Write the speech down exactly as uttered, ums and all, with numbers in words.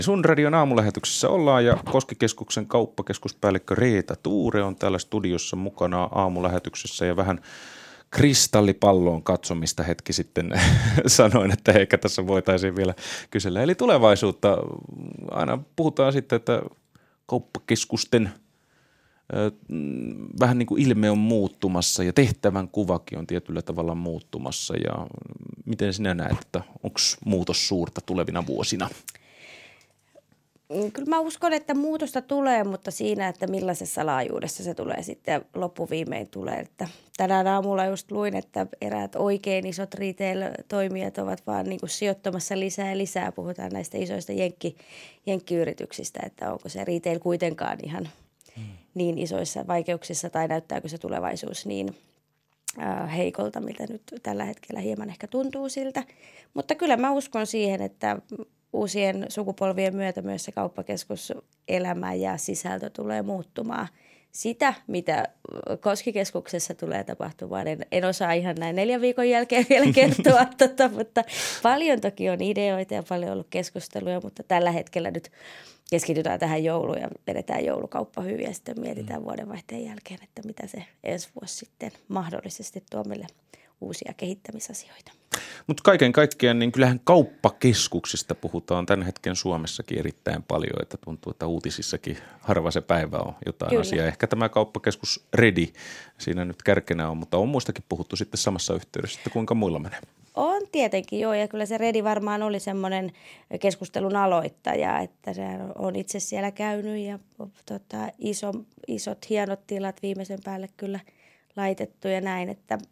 Sun radion aamulähetyksessä ollaan ja Koskikeskuksen kauppakeskuspäällikkö Reetta Tuure on täällä studiossa mukana aamulähetyksessä ja vähän kristallipalloon katsomista hetki sitten sanoin, että ehkä tässä voitaisiin vielä kysellä. Eli tulevaisuutta aina puhutaan sitten, että kauppakeskusten vähän niin kuin ilme on muuttumassa ja tehtävän kuvakin on tietyllä tavalla muuttumassa. Ja miten sinä näet, että onko muutos suurta tulevina vuosina? Kyllä mä uskon, että muutosta tulee, mutta siinä, että millaisessa laajuudessa se tulee sitten loppuviimein tulee. Että tänään aamulla just luin, että eräät oikein isot retail-toimijat ovat vaan niin kuin sijoittamassa lisää ja lisää. Puhutaan näistä isoista jenkki, jenkkiyrityksistä, että onko se retail kuitenkaan ihan hmm. niin isoissa vaikeuksissa tai näyttääkö se tulevaisuus niin äh, heikolta, mitä nyt tällä hetkellä hieman ehkä tuntuu siltä. Mutta kyllä mä uskon siihen, että uusien sukupolvien myötä myös se kauppakeskuselämä ja sisältö tulee muuttumaan. Sitä, mitä Koskikeskuksessa tulee tapahtumaan, en, en osaa ihan näin neljän viikon jälkeen vielä kertoa, tota, mutta paljon toki on ideoita ja paljon ollut keskusteluja, mutta tällä hetkellä nyt keskitytään tähän jouluun ja vedetään joulukauppa hyvin ja sitten mietitään vuodenvaihteen jälkeen, että mitä se ensi vuosi sitten mahdollisesti tuo meille uusia kehittämisasioita. Mutta kaiken kaikkiaan, niin kyllähän kauppakeskuksista puhutaan tämän hetken Suomessakin erittäin paljon, että tuntuu, että uutisissakin harva se päivä on jotain Kyllä. asiaa. Ehkä tämä kauppakeskus Redi siinä nyt kärkenä on, mutta on muistakin puhuttu sitten samassa yhteydessä, että kuinka muilla menee. On tietenkin joo, ja kyllä se Redi varmaan oli semmoinen keskustelun aloittaja, että se on itse siellä käynyt ja tota, iso, isot hienot tilat viimeisen päälle kyllä laitettu ja näin, että